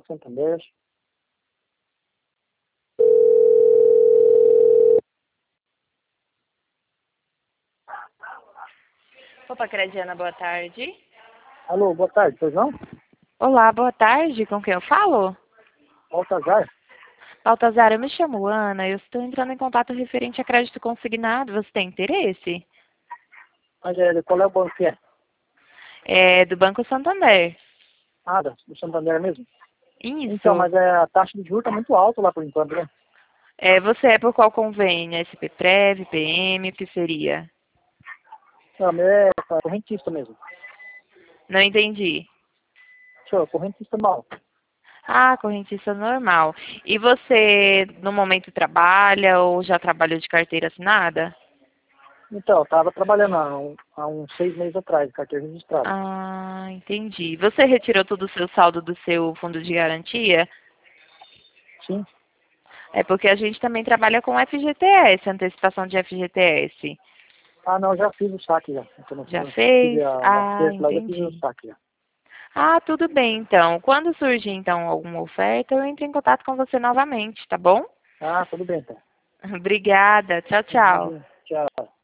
Santander. Opa, Crediana, boa tarde. Alô, boa tarde, pois não? Olá, boa tarde. Com quem eu falo? Baltazar? Baltazar, eu me chamo Ana. Eu estou entrando em contato referente a crédito consignado. Você tem interesse? Mas qual é o banco que é? É do Banco Santander. Ah, do Santander mesmo? Então, Isso. mas a taxa de juros tá muito alta lá por enquanto, né? Você é por qual convênio? SPPrev, PM, o que seria? Não, meu é correntista mesmo. Não entendi. Senhor, correntista mal. Ah, correntista normal. E você, no momento, trabalha ou já trabalhou de carteira assinada? Então, eu tava trabalhando há uns 6 meses atrás, carteira registrada. Ah, entendi. Você retirou todo o seu saldo do seu fundo de garantia? Sim. É porque a gente também trabalha com FGTS, antecipação de FGTS. Ah, não, já fiz o saque já. Então, Já eu tive fez? uma Ah, sexta lá, já fiz o entendi. saque já. Ah, tudo bem, então. Quando surgir, então, alguma oferta, eu entro em contato com você novamente, tá bom? Ah, tudo bem, então. Obrigada. Tchau, tchau. Imagina. Tchau.